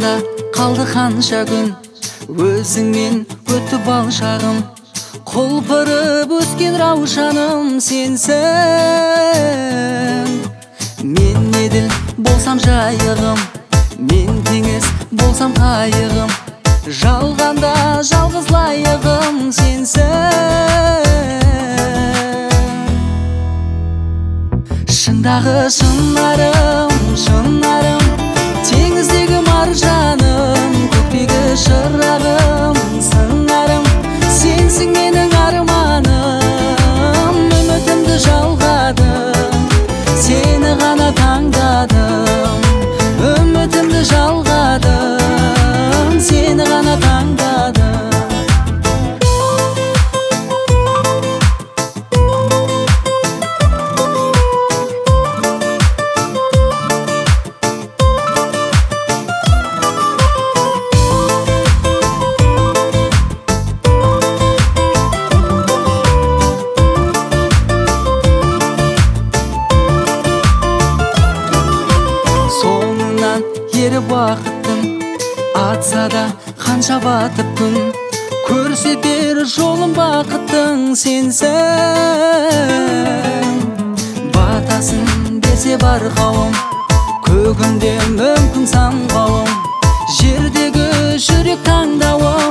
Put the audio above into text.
артымда қалды қанша күн, өзіңмен өтті бал шағым. Құлпырып өскен раушаным сенсің. Мен еділ болсам жайығым, мен теңіз болсам қайығым, жалғанда жалғыз лайығым сенсің. Шындағы шынарым, шынарым, теңіздегі маржаным, көктегі шырағым, сыңарым, сенсің менің арманым. Үмітімді жалғадым, сені ғана таңдадым. Үмітімді жалғадым, сені ғана таңдадым. Ері бақыттың атса да қанша батып күн, көрсетер жолым бақыттың сенсің. Батасын берсе бар қауым, көгімде мүмкін сан қауым, жердегі жүрек таңдауым